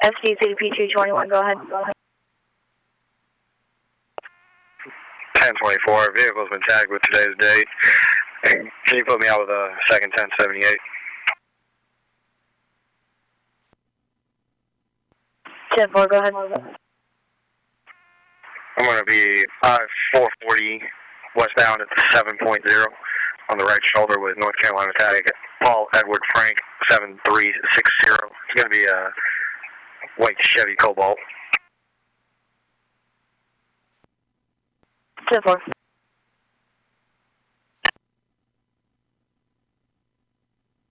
FCCP 221, go ahead. 1024, vehicle's been tagged with today's date. Can you put me out with a second 1078? 10-4, go ahead. I'm going to be 440 westbound at the 7.0 on the right shoulder with North Carolina tag Paul Edward Frank 7360. It's going to be a white Chevy Cobalt. 10-4.